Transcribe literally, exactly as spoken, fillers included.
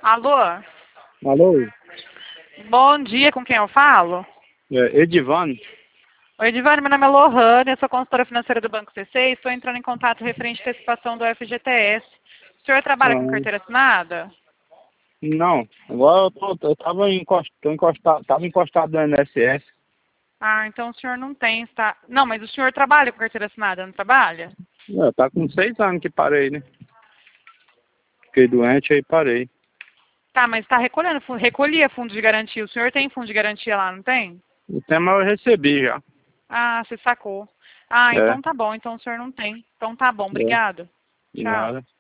Alô? Alô? Bom dia, com quem eu falo? É, Edivane? Oi, Edivane, meu nome é Lohane, eu sou consultora financeira do Banco C C e estou entrando em contato referente à antecipação do F G T S. O senhor trabalha com Ah, carteira assinada? não, agora eu, tô, eu tava, encost, tô encostado, tava encostado no I N S S. Ah, então o senhor não tem, está... Não, mas o senhor trabalha com carteira assinada, não trabalha? É, tá com seis anos que parei, né? Fiquei doente aí parei. Tá, mas está recolhendo, fu- recolhia fundo de garantia. O senhor tem fundo de garantia lá, não tem? O tema eu recebi já. Ah, você sacou. Ah, É, então tá bom, então o senhor não tem. Então tá bom, é, obrigado. de Tchau. nada.